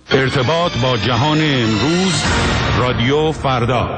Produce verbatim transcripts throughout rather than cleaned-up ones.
ارتباط با جهان امروز، رادیو فردا.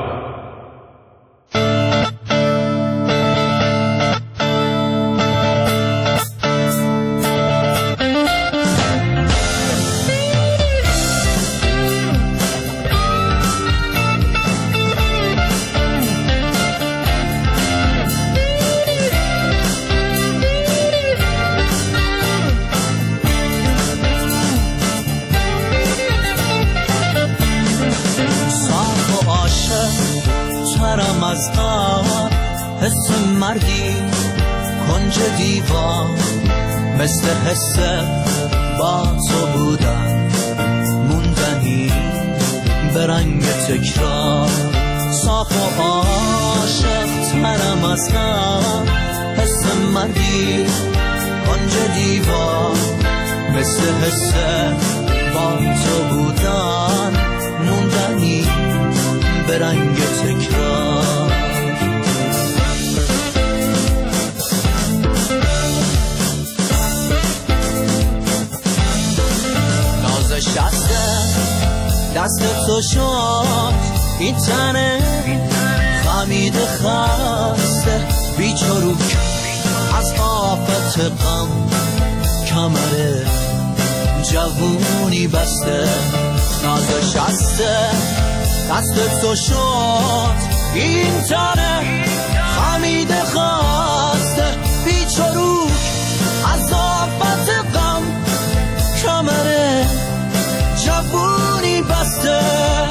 از غم حس مردی کنج دیوان، مثل حس با تو بودن موندنی به رنگ تکرار. صاف و عاشق ترم از غم حس مردی کنج دیوان، مثل حس با تو بودن موندنی به رنگ تکرار. نازش دسته دست تو شد این تنه خمیده خسته بیچروک از آفت غم، کمره جوونی بسته. نازش دسته دست تو شد این تنه خمیده خسته بیچروک از آفت غم، کمره جوونی بسته.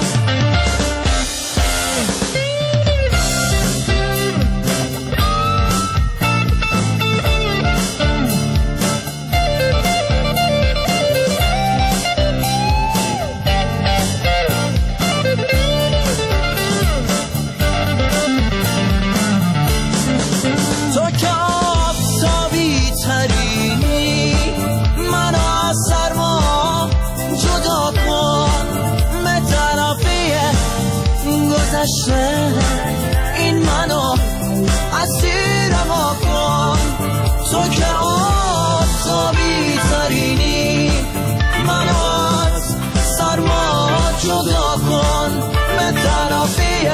این منو اسیرم کن، تو که آفتابی ترینی منو از سرما جدا کن. به طرفی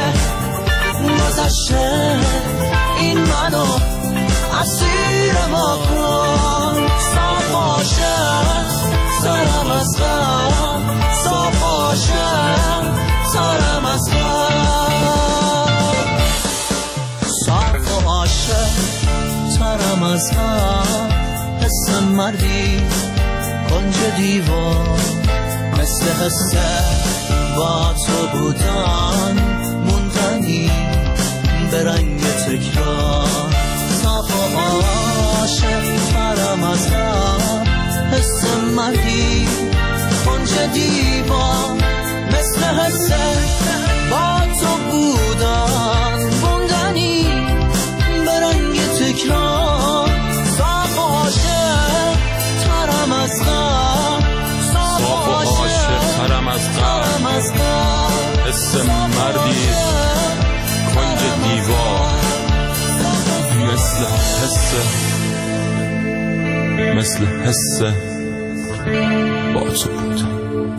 گذشته این منو اسیرم کن. صاف عاشق سرم از غم، صاف عاشق سرم از غم، صاف و عاشق سرم از غم. حس مردی کنج دیوان، مثل حس با تو بودن موندنی به رنگ تکرار. صاف و عاشق سرم از غم، حس مردی کنج دیوان، مثل حس با تو بودن موندنی به رنگ تکرار. صاف و عاشق ترم از غم، صاف و عاشق ترم از غم، حس مردی کنج دیوار، مثل حس مثل حس با تو بودن.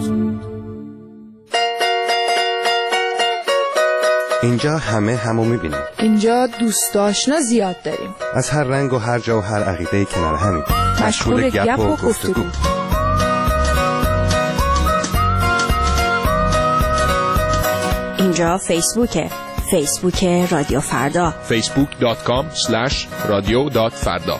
اینجا همه همو میبینیم. اینجا دوست آشنا زیاد داریم، از هر رنگ و هر جا و هر عقیده کنار همیم، مشغول گپ و گفتگو. اینجا فیسبوکه، فیسبوک رادیو فردا، فیسبوک دات کام اسلش رادیو دات فردا.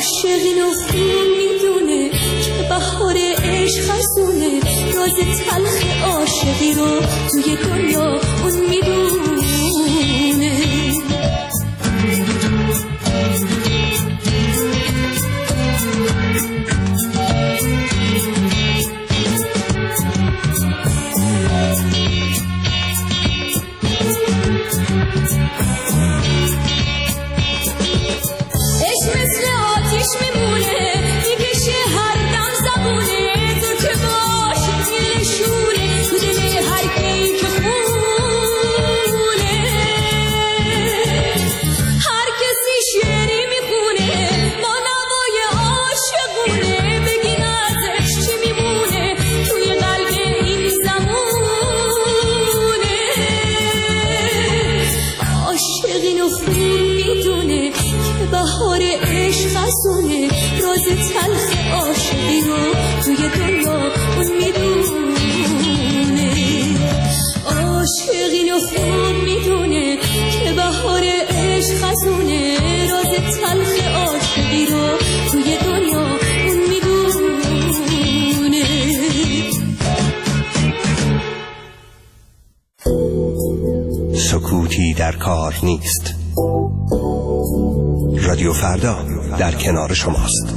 عاشق اینو خوب میدونه که بهار عشق خزونه، راز تلخ عاشقی رو توی دنیا اون میدونه. راز تلخ عاشقی رو توی دنیا اون میدونه. عاشق اینو خوب میدونه که بهار عشق خزونه، راز تلخ عاشقی رو توی دنیا اون میدونه. سکوتی در کار نیست. رادیو فردا در کنار شماست.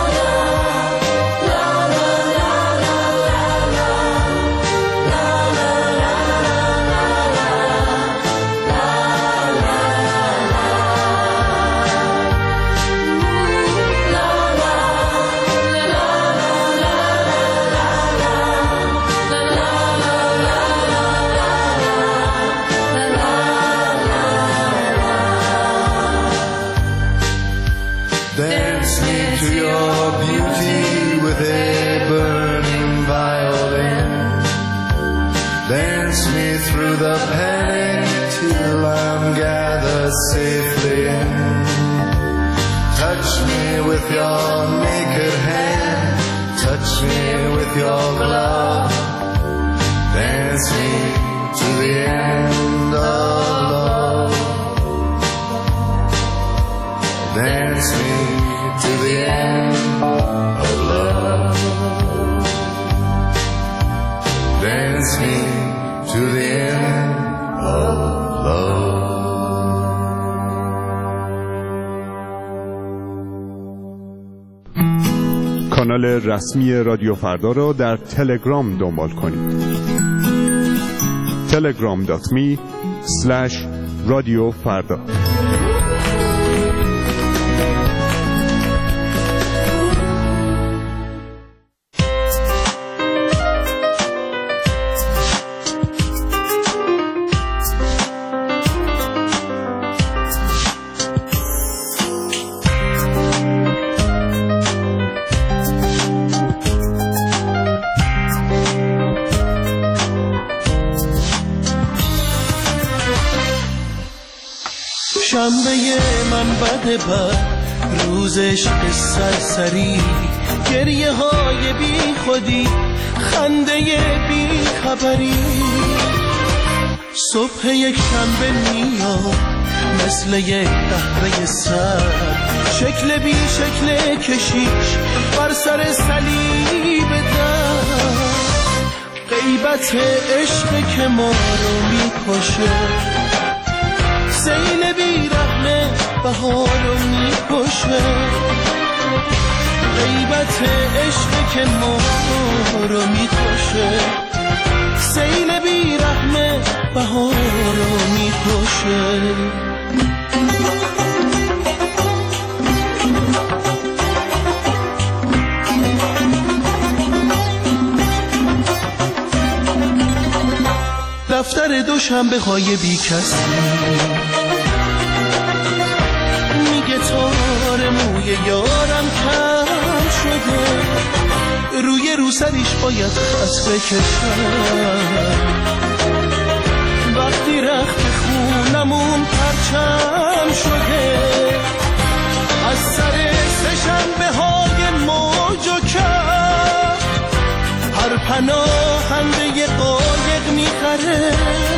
La la Dance me through the panic till I'm gathered safely in. Touch me with your naked hand, touch me with your glove. Dance me to the end of love. Dance me to the end of love. Dance me to the end of love. کانال رسمی رادیو فردا را در تلگرام دنبال کنید. تلگرام دات می اسلش رادیو فردا. شنبه من بده بر روز عشق سرسری، گریه های بی خودی، خنده بی خبری. صبح یک شنبه میاد مثل یک قهوه سر، شکل بی شکل کشیش بر سر صلیب در. غیبت عشق که ما رو میکشه، سیل بی رحمه بهار رو میکشه. غیبت عشق که ما رو میکشه، سیل بی رحمه بهار رو میکشه. دفتر دوشنبه های بی کسی میگه تار موی یارم کم شده، روی روسریش باید خط بکشم. وقتی رخت خونمون پرچم شده، از سر سه‌شنبه های موج و کف هر پناهنده قایق میخره.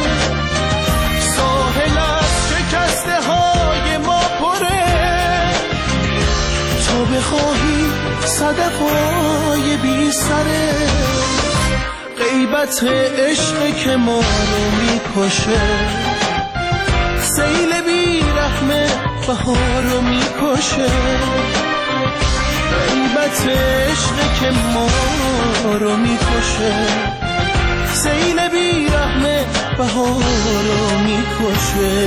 ساحل از شکسته های ما پره، تا بخواهی صدف های بی سره. غیبت عشق که ما رو میکشه، سیل بی رحمه بهار رو میکشه. غیبت عشق که ما رو میکشه، سیل بی رحمه بهار رو میکشه.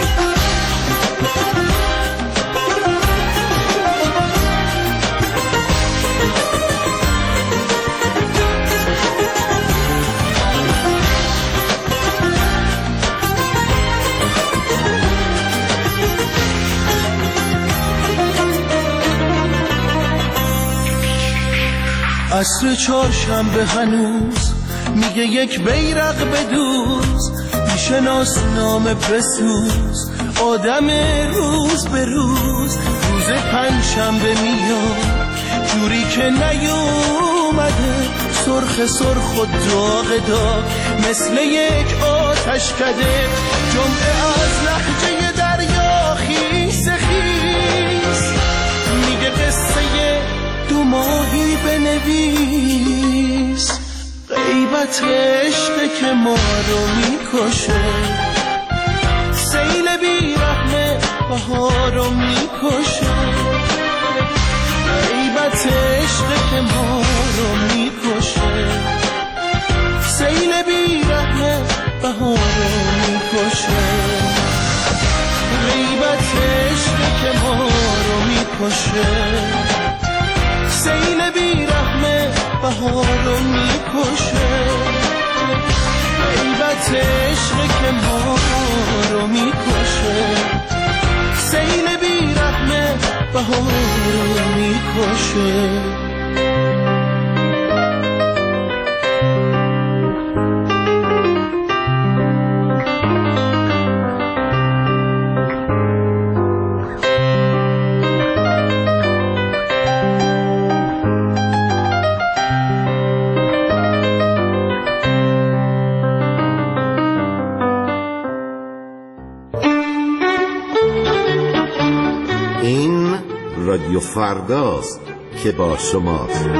عصر چهارشنبه هنوز میگه یک بیرق بدوز، میشناس نام بسوز آدم روز به روز. روز پنجشنبه میاد جوری که نیومده، سرخ سرخ و داغ داغ مثل یک آتش کده. جمعه از لحجه دریا خیس خیس میگه قصه دو ماهی بنویس. غیبت عشق که ما رو میکشه، سیل بی رحمه بهار رو میکشه. غیبت عشق که ما رو میکشه، سیل بی رحمه بهار رو میکشه. غیبت عشق که ما رو میکشه، سیل بی رحمه بهار رو میکشه. غیبت عشق که ما رو میکشه، سیل بی رحمه بهار رو میکشه. رادیو فرداست که با شماست.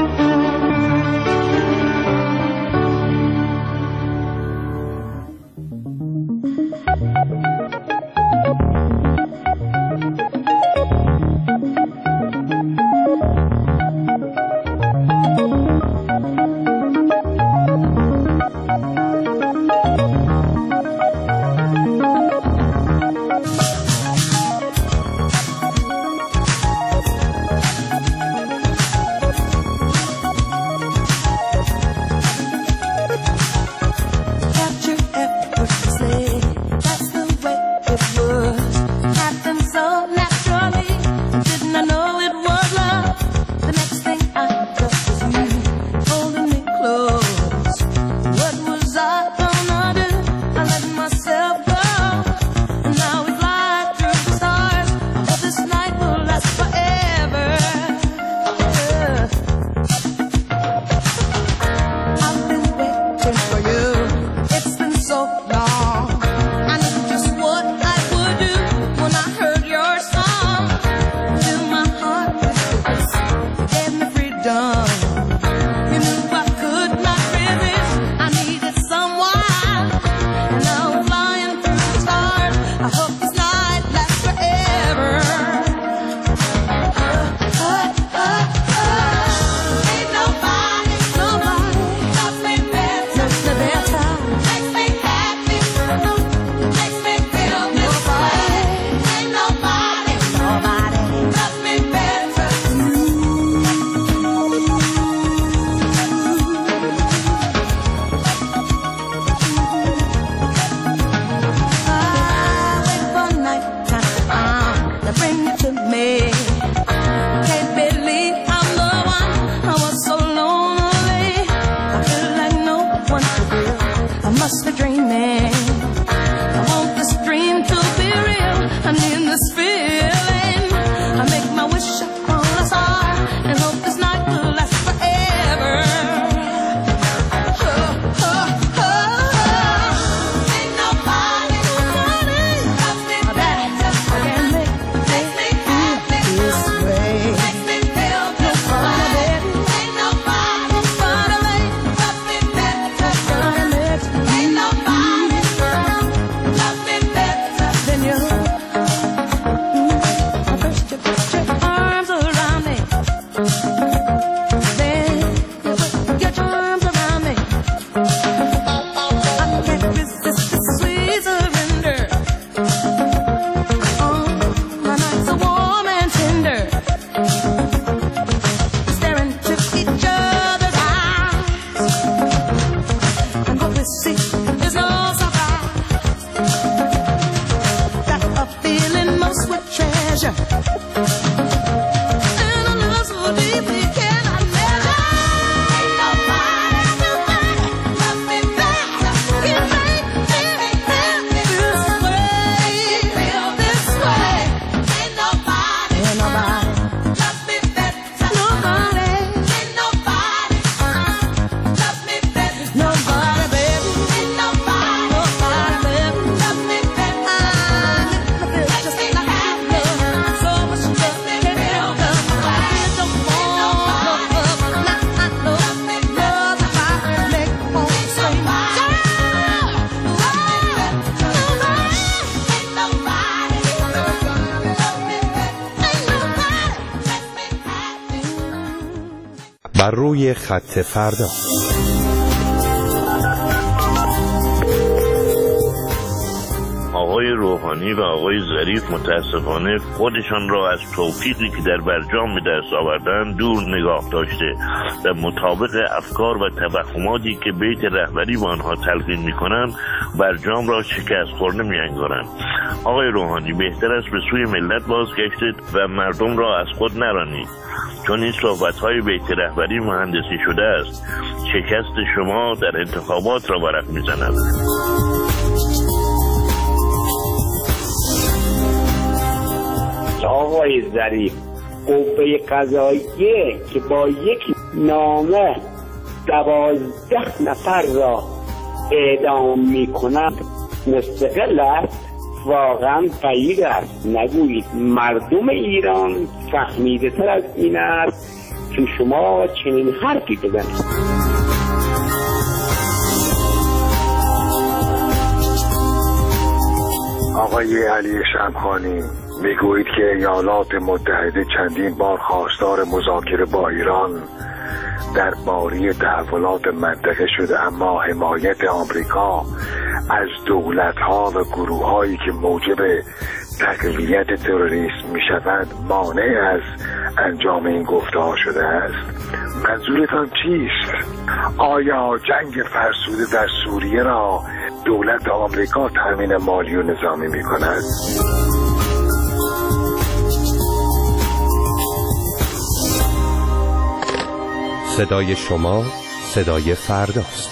بر روی خط فردا. آقای روحانی و آقای ظریف متاسفانه خودشان را از توفیقی که در برجام به دست آوردن دور نگاه داشته و مطابق افکار و توهماتی که بیت رهبری با آنها تلقین می‌کنند برجام را شکست خورده می‌انگارند. آقای روحانی بهتر است به سوی ملت بازگشتید و مردم را از خود نرانید، چون این صحبت‌های بیت رهبری مهندسی شده است. شکست شما در انتخابات را ورق می‌زند. آقای ظریف، قوه قضاییه که با یک نامه دوازده نفر را اعدام می‌کند مستقل است واقعا بعید است نگویید مردم ایران فهمیده تر از این است که شما چنین حرفی بزنید. آقای علی شمخانی، میگویید که ایالات متحده چندین بار خواستار مذاکره با ایران در باری تحولات منطقه شده، اما حمایت آمریکا از دولت‌ها و گروه‌هایی که موجب تقویت تروریسم می‌شوند مانع از انجام این گفته‌ها شده است. منظورتان چیست؟ آیا جنگ فرسوده در سوریه را دولت آمریکا تامین مالی و نظامی می‌کند؟ صدای شما صدای فرداست.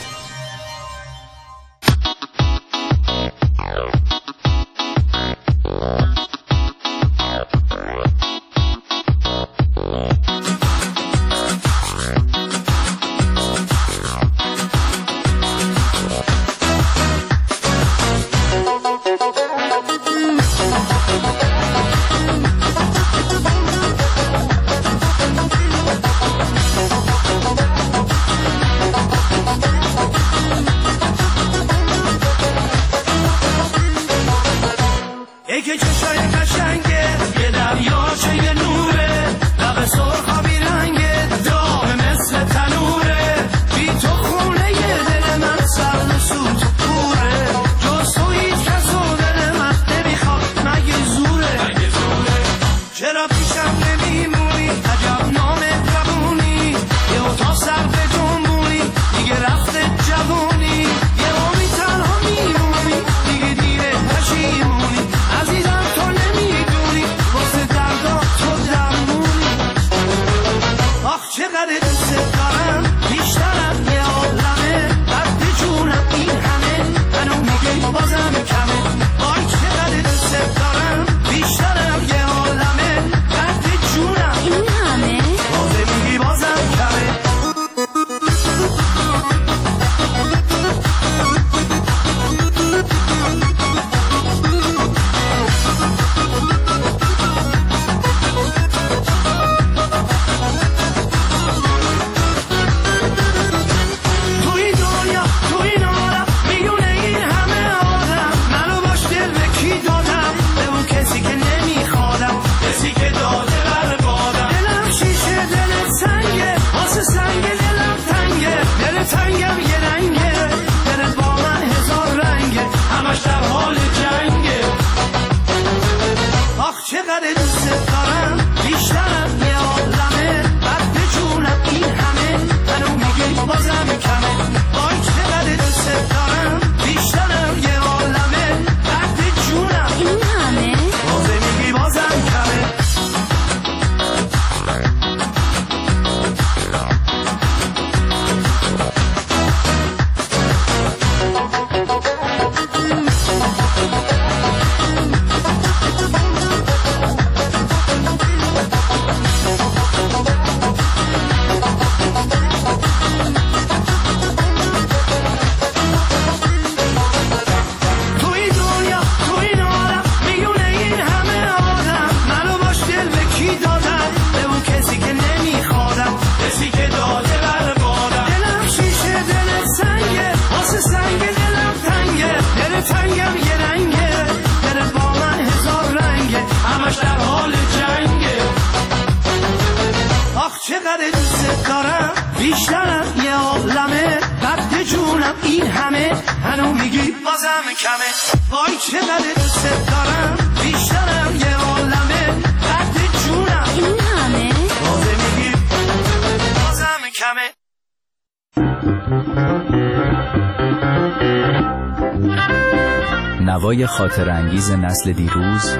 نوای خاطر انگیز نسل دیروز،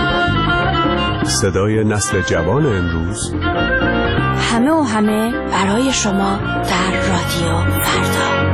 صدای نسل جوان امروز، همه و همه برای شما در رادیو فردا.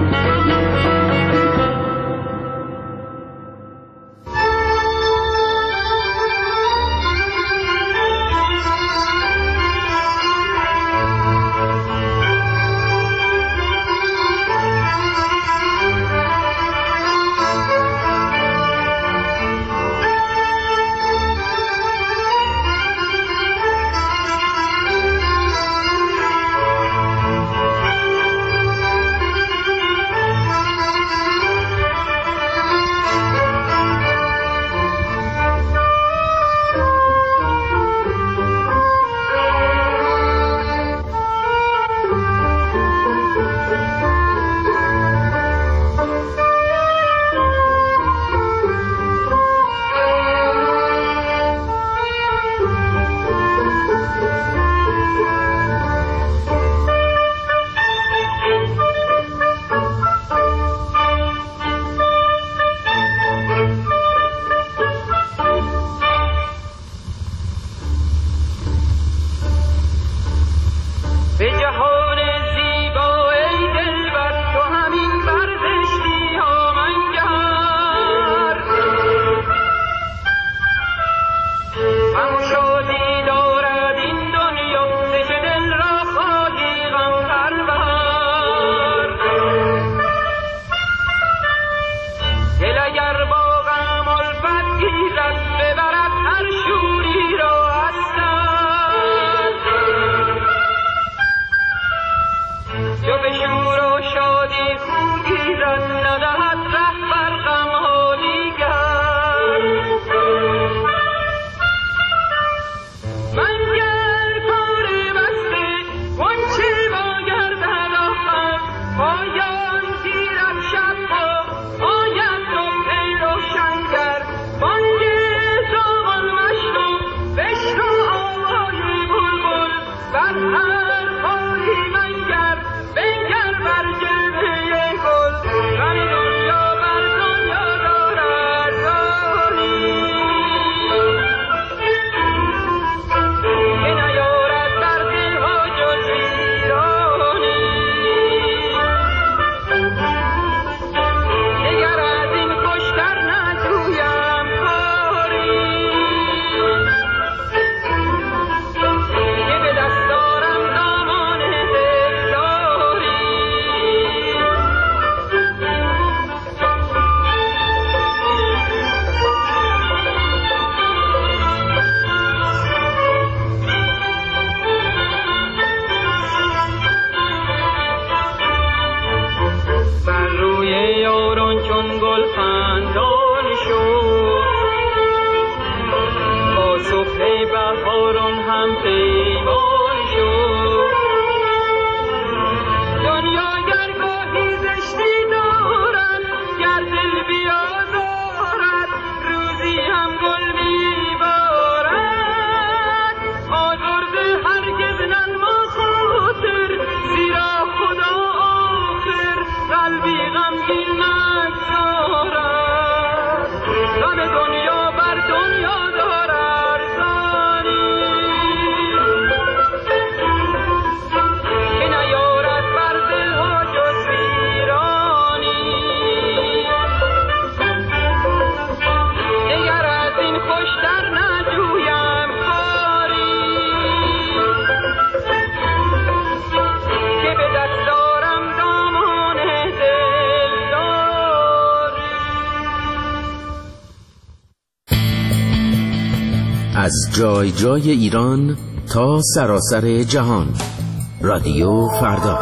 از جای جای ایران تا سراسر جهان. رادیو فردا.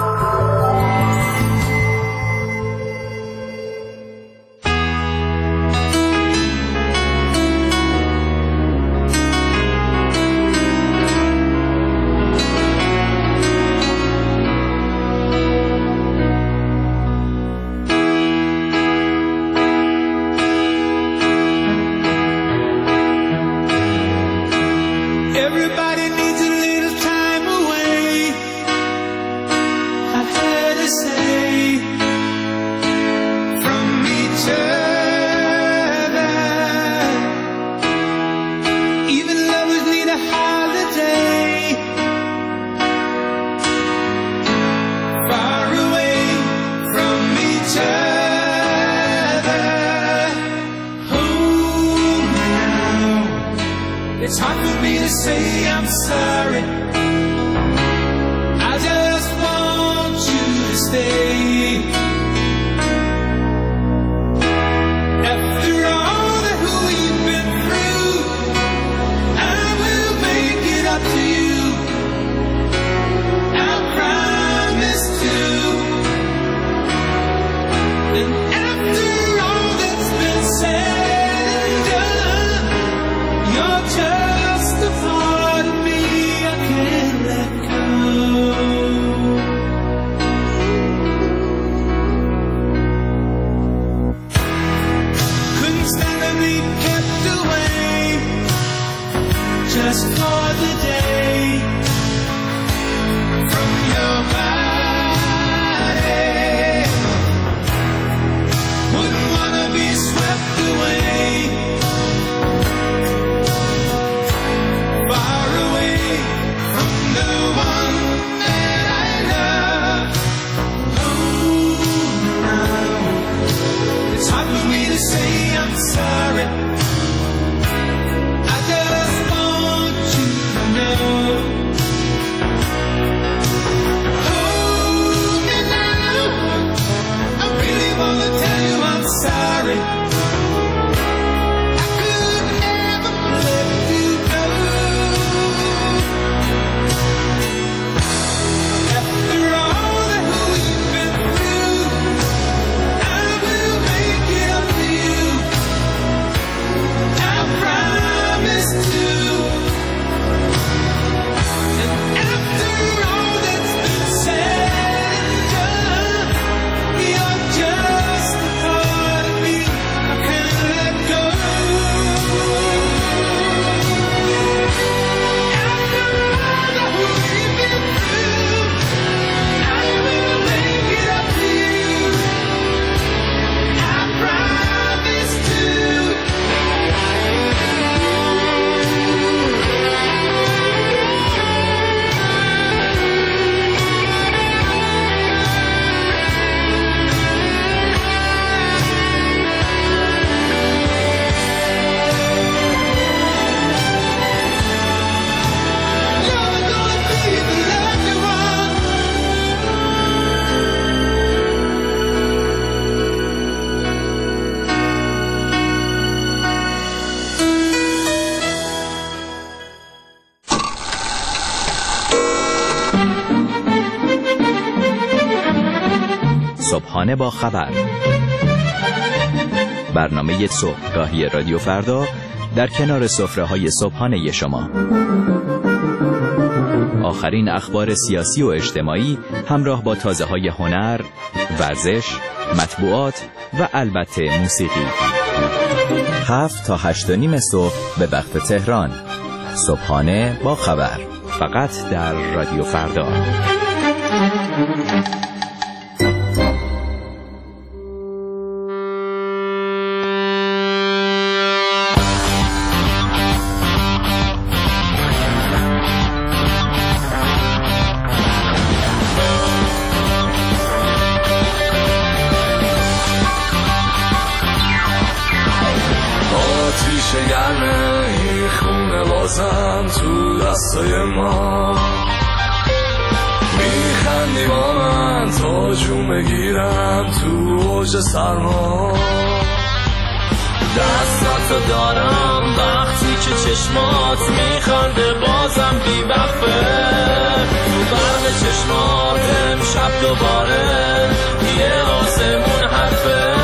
It's hard for me to say I'm sorry. I just want you to stay. After all that we've been through, I will make it up to you. I promise to. And after all that's been said and done, you're just a part of me I can't let go. Couldn't stand to be kept away just for the day from your body. Wouldn't wanna be swept away. Say I'm sorry. I just want you to know. Hold me now. I really wanna tell you I'm sorry. I could never let you go. After all that we've been through, I will make it up to you. I promise to. And after all that's been said and done, you're just a part of me I can't let go. After all that we've been through, I will make it up to you. I promise to. صبحانه با خبر، برنامه صبحگاهی رادیو فردا در کنار سفره‌های صبحانه شما. آخرین اخبار سیاسی و اجتماعی همراه با تازه‌های هنر، ورزش، مطبوعات و البته موسیقی. هفت تا هشت و نیم صبح به وقت تهران. صبحانه با خبر، فقط در رادیو فردا. آتیش گرمه این خونه بازم تو دستای ما، میخندی با من تا جون بگیرم تو اوج سرما. دستاتو دارم وقتی که چشمات میخنده بازم بی وقفه تو برق چشمات امشب دوباره یه آسمون حرفه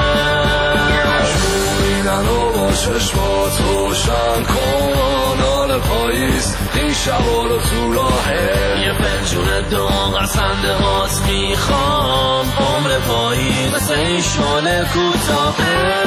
شویننو با چشمات روشن کن آل پاییز این شبا رو تو راهه یه پنجون داغ از خنده هات میخوام عمر پاییز مثل این شعله کوتاهه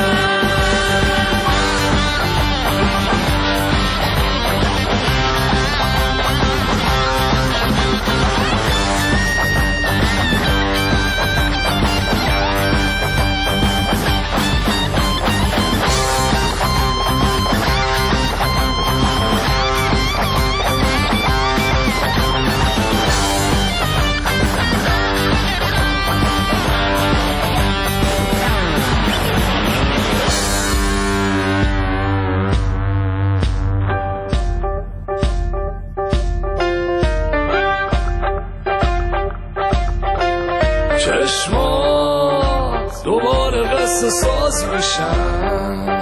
چشمات دوباره قصه ساز میشن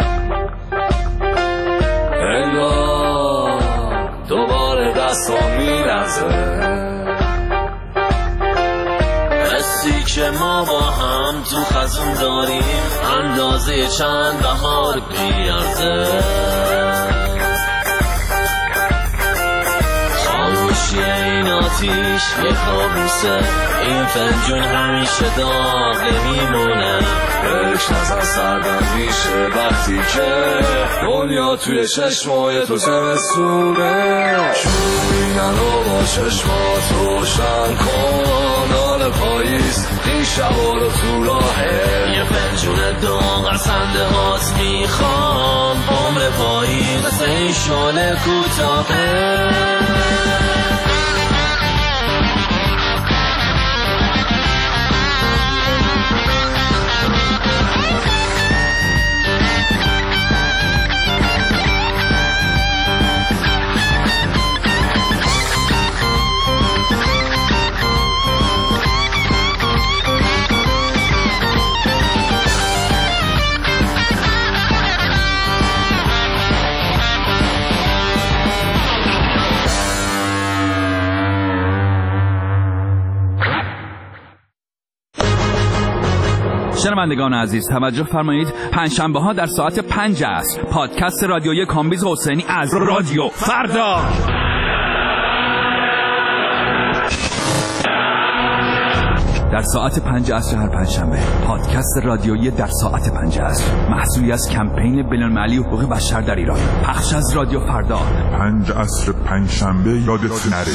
انگار دوباره دستان میرزه قصی که ما با هم تو خزون داریم اندازه چند بهار بیارزه این آتیش یه کابوسه این فنجون همیشه داغ نمیمونه عشق از سردم میشه وقتی که دنیا توی چشمای تو زمستونه شویننو با چشمات روشن کن آل پاییز این شبا رو تو راهه یه فنجون داغ از خنده هات میخوام عمر پاییز مثل این شعله کوتاهه شنوندگان عزیز توجه فرمایید پنجشنبه ها در ساعت پنج عصر پادکست رادیویی کامبیز حسینی از رادیو فردا در ساعت پنج عصر هر پنجشنبه پادکست رادیویی در ساعت پنج عصر محصولی از کمپین بین‌المللی حقوق بشر در ایران پخش از رادیو فردا پنج عصر پنجشنبه یادت نره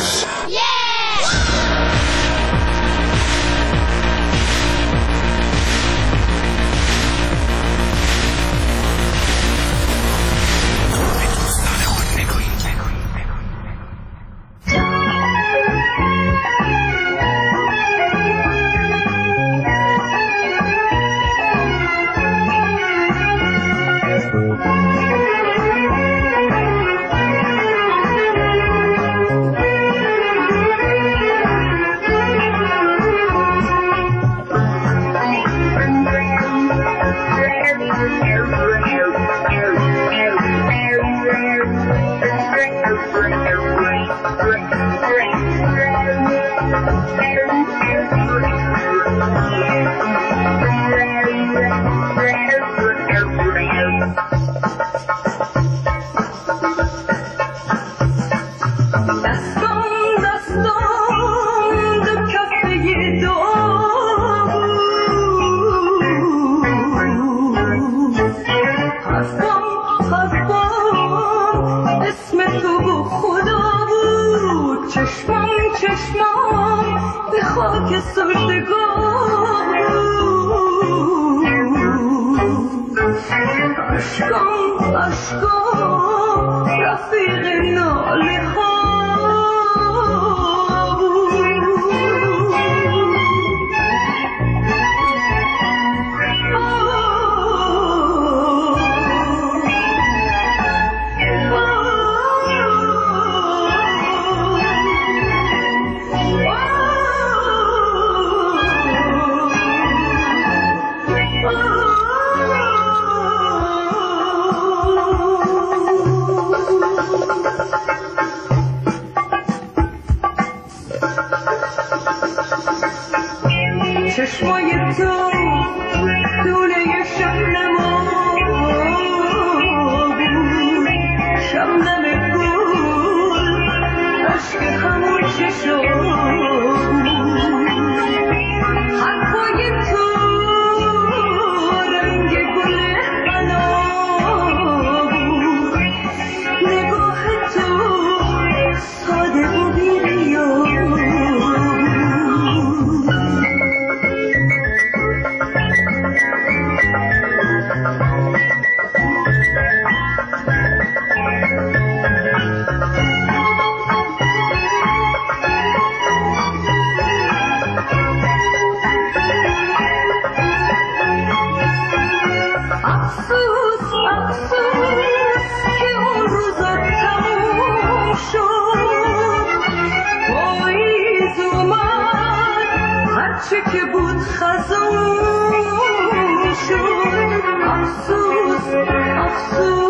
افسوس افسوس که اون روزا تموم شد پاییز اومد هرچه که بود خزون شد افسوس افسوس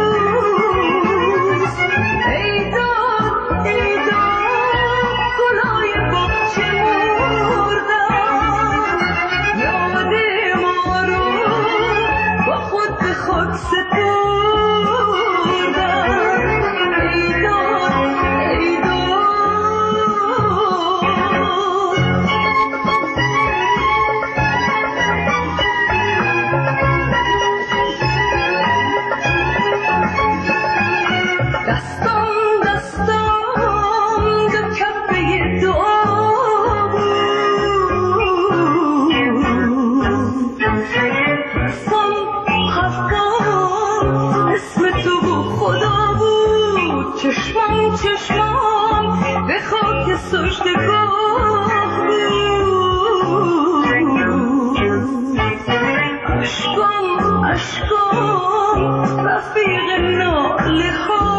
ای داد ای داد گلای باغچه مردن یاد ما رو با خود به خاک سپردن ای داد ای داد دستان دستان دو کفه دعا بود خفان خفان اسم تو و خدا بود چشمان چشمان به خاک سجدگاه بود اشکان اشکان رفیق ناله ها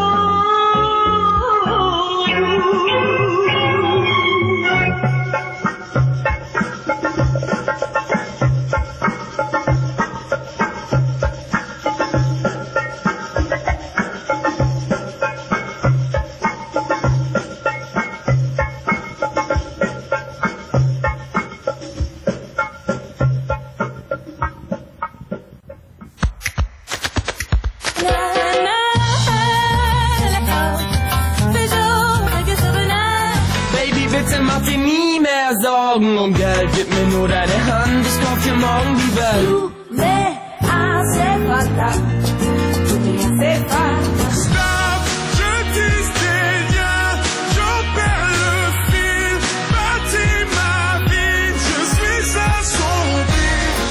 Um Geld, gib mir nur deine Hand, ich kauf dir morgen die Welt. Tu me hace falta, tu me hace falta. Stop, je disais rien, j'en perds le fil. Bâtis ma vie, je suis assombri.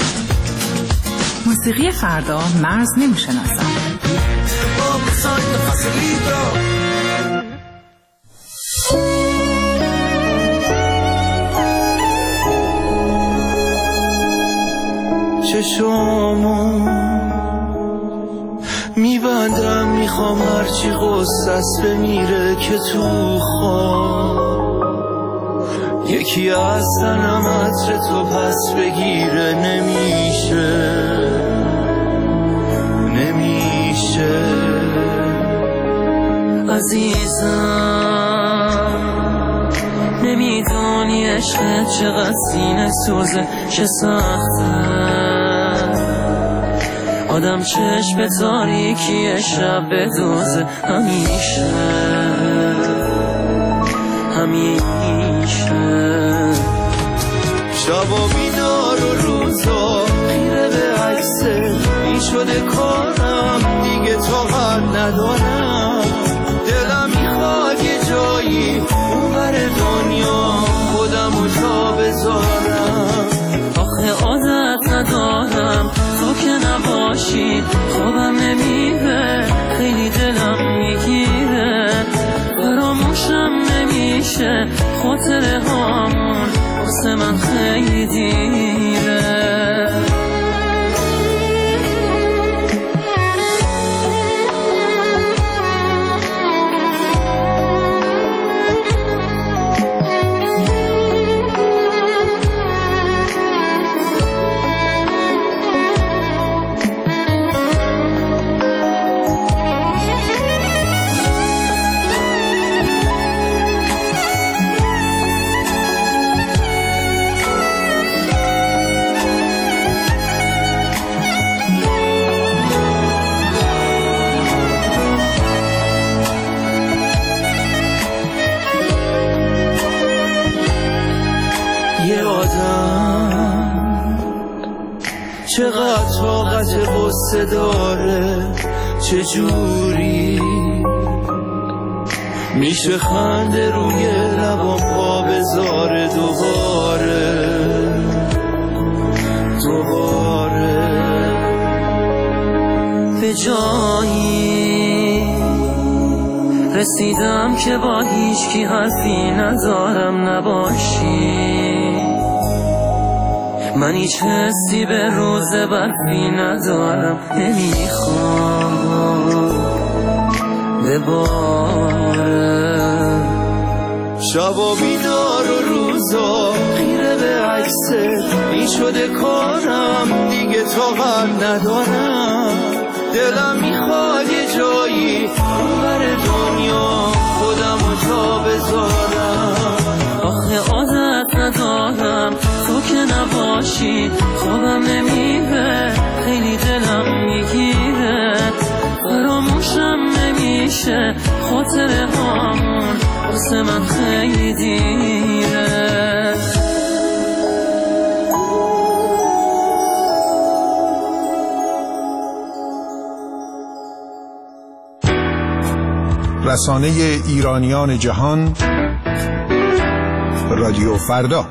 موسیقی فردا مرز نمیشناسم. چشامو میبندم میخوام هرچی غصت بمیره که تو خواب یکی از تنم عطر تو پس بگیره نمیشه نمیشه عزیزم نمیدونی عشقت چقدر سینه سوزه چه سخته آدم چشم تاریکی شب بدوزه همیشه همیشه شبا بیدار و روزا خیره به عکسه این شده کارم دیگه طاقت ندارم دلم میخواد یه جایی اونور دنیا خودم رو جا بذارم آخه عادت ندارم تو که نباشی خوابم نمیره خیلی دلم میگیره فراموشم نمیشه خاطره هامون واسه من خیلی دیره چقدر طاقت غصه داره چجوری میشه خنده روی لبا پا بذاره دوباره دوباره به جایی رسیدم که با هیچ کی حرفی ندارم نباشی من هیچ حسی به روز بدی ندارم، نمیخوام بباره. شبا بیدار و روزا غیره به عکست، این شده کارم دیگه طاقت ندارم. دلم میخواد یه جایی اونور دنیا خودم رو جا بذارم. آخه عادت ندارم تو که نباشی خوابم نمیره، خیلی دلم میگیره، فراموشم نمیشه خاطره هامون، واسه من خیلی دیره. رسانه ایرانیان جهان، رادیو فردا.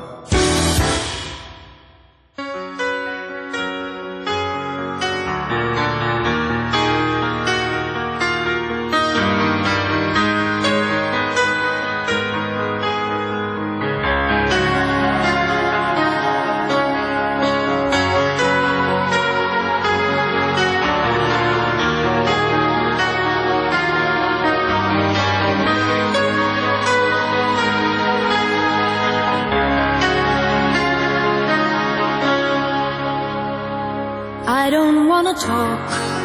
I don't wanna talk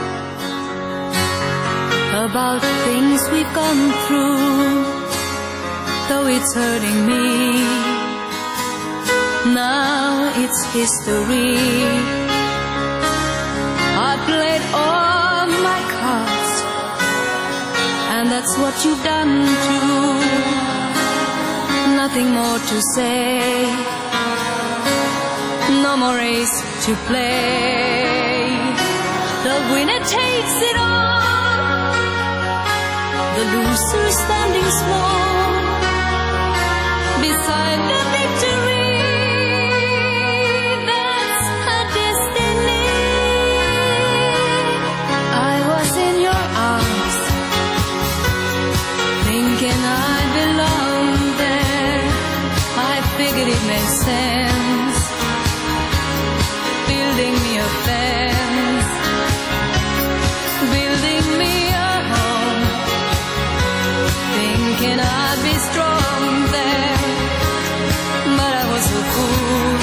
about things we've gone through, though it's hurting me. Now it's history. I played all my cards, and that's what you've done too. Nothing more to say, no more race to play. The winner takes it all, the loser standing small beside the victory. That's her destiny. I was in your arms, thinking I belonged there. I figured it made sense, building me a fence, building me a home, thinking I'd be strong there, but I was a fool,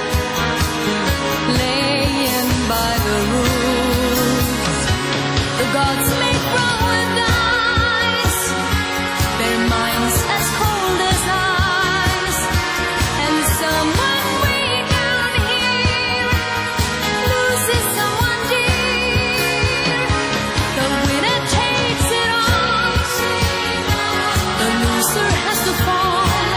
laying by the rules. The gods make wrong with eyes, their minds as cold as ice, and someone way down here loses someone dear. The winner takes it all, the loser has to fall.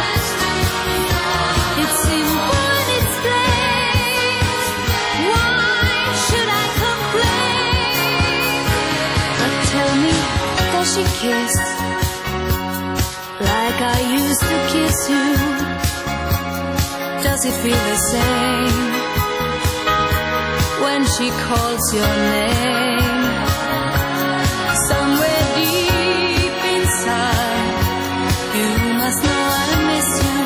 It's simple and it's plain, why should I complain? But tell me, does she kiss like I used to kiss you? Does it feel the same when she calls your name? Somewhere deep inside, you must know I miss you.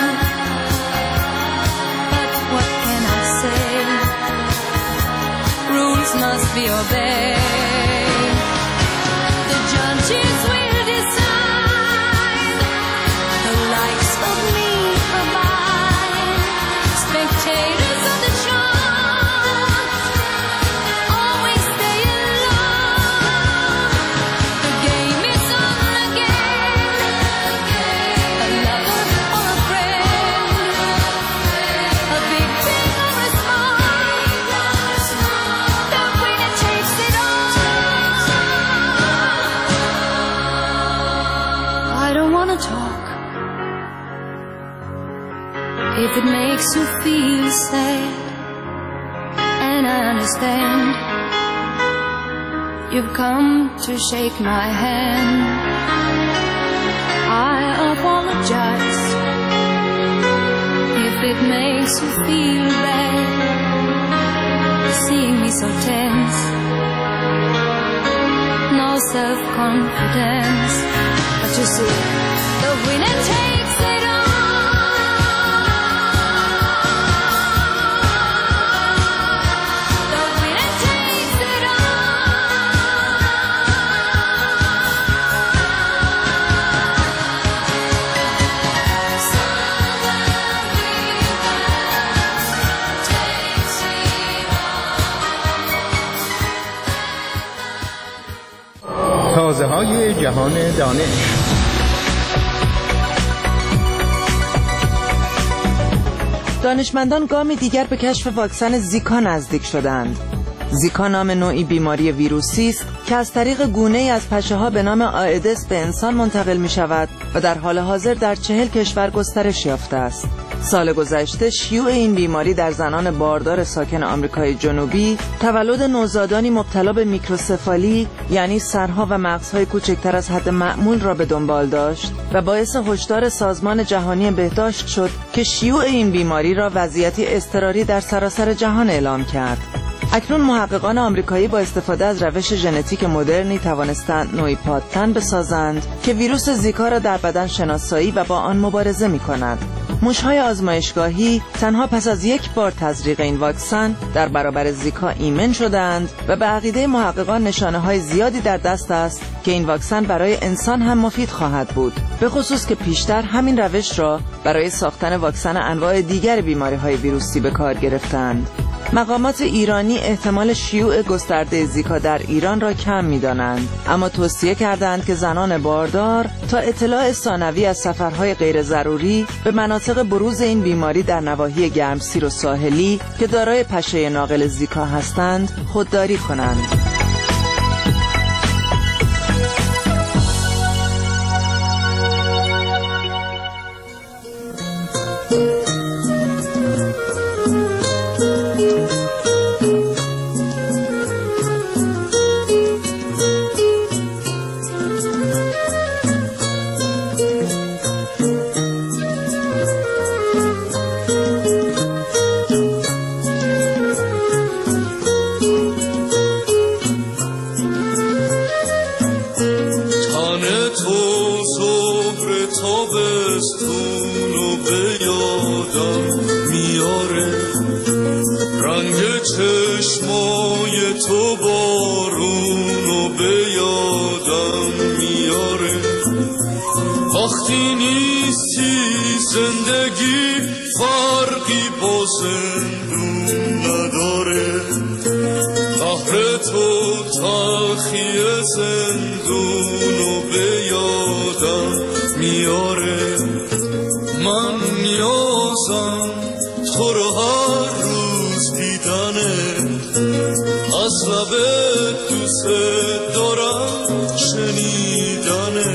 But what can I say? Rules must be obeyed. The judges will decide, the likes of me or mine, spectators of the show always stay alone. The game is on again, a lover or a friend, a big thing or a small, the winner takes it all. I don't wanna talk if it makes you feel sad, and I understand. You've come to shake my hand. I apologize if it makes you feel bad, seeing me so tense, no self-confidence. But you see, the winner takes it all. تازه های جهان دانش. دانشمندان گامی دیگر به کشف واکسن زیکا نزدیک شدند. زیکا نام نوعی بیماری ویروسی است که از طریق گونه‌ای از پشه‌ها به نام آئدس به انسان منتقل می‌شود و در حال حاضر در چهل کشور گسترش یافته است. سال گذشته شیوع این بیماری در زنان باردار ساکن آمریکای جنوبی تولد نوزادانی مبتلا به میکروسفالی، یعنی سرها و مغزهای کوچکتر از حد معمول را به دنبال داشت و باعث هشدار سازمان جهانی بهداشت شد که شیوع این بیماری را وضعیتی اضطراری در سراسر جهان اعلام کرد. اکنون محققان آمریکایی با استفاده از روش ژنتیک مدرنی توانستند نوعی پادتن بسازند که ویروس زیکا را در بدن شناسایی و با آن مبارزه می‌کند. موش‌های آزمایشگاهی تنها پس از یک بار تزریق این واکسن در برابر زیکا ایمن شدند و به عقیده محققان نشانه‌های زیادی در دست است که این واکسن برای انسان هم مفید خواهد بود، به خصوص که پیشتر همین روش را برای ساختن واکسن انواع دیگر بیماری‌های ویروسی به کار گرفتند. مقامات ایرانی احتمال شیوع گسترده زیکا در ایران را کم می‌دانند، اما توصیه کردند که زنان باردار تا اطلاع ثانوی از سفرهای غیر ضروری به مناطق بروز این بیماری در نواحی گرمسیر و ساحلی که دارای پشه ناقل زیکا هستند خودداری کنند. وقتی نیستی زندگی فرقی با زندون نداره، قهر تو تلخی زندونو به یادم میاره. من نیازم تو رو هر روز دیدنه، از لبت دوست دارم شنیدنه.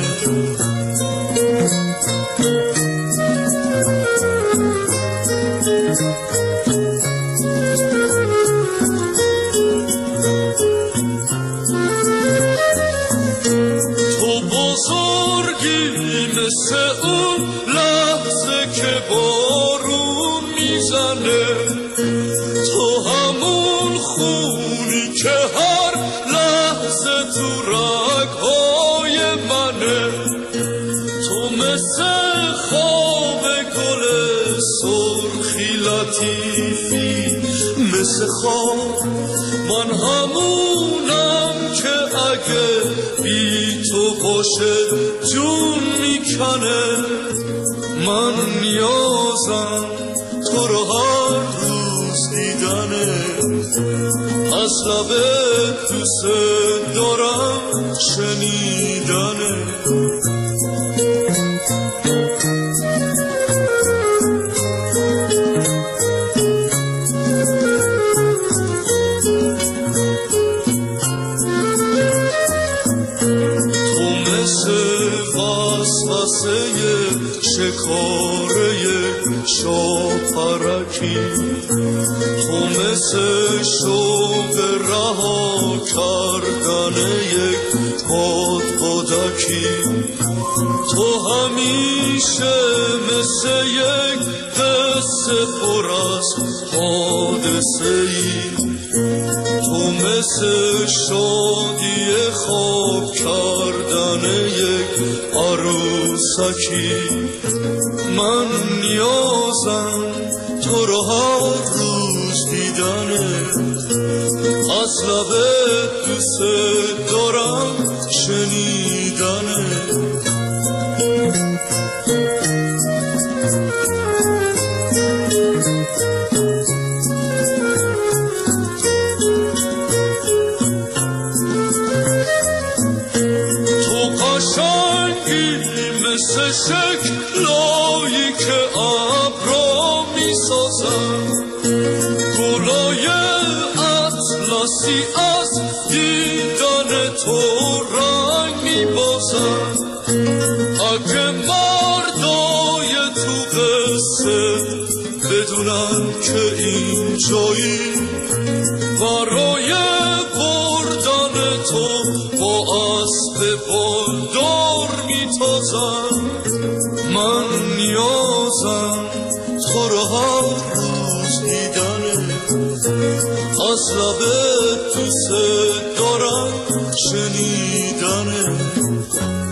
مثل اون لحظه که بارون میزنه، تو همون خونی که هر لحظه تو رگهای منه. تو مثل خواب گل سرخی لطیفی، مثل خواب من همونم که اگه بی تو باشه جون میکنه. من نیازم تو رو هر روز دیدنه، از لبت دوست دارم شنیدنه. شکاره شاپرکی، تو مثل شوق رها کردن یک باد بادکی. تو همیشه مثل یک قصه پر از حادثه ای، تو مثل شادی خواب کردن یک عروسکی. من نیازم تو رو هر روز دیدنه، از لبت دوست دارم شنیدنه. شکلایی که ابرا می سازن گلای اطلسی از دیدن تو رنگ می بازن اگه مردای تو قصه بدونن که این جایی برای بردن تو با اسب بالدار میتازم من نیازم تو رو هر روز دیدنه از لبت دوست دارم شنیدنه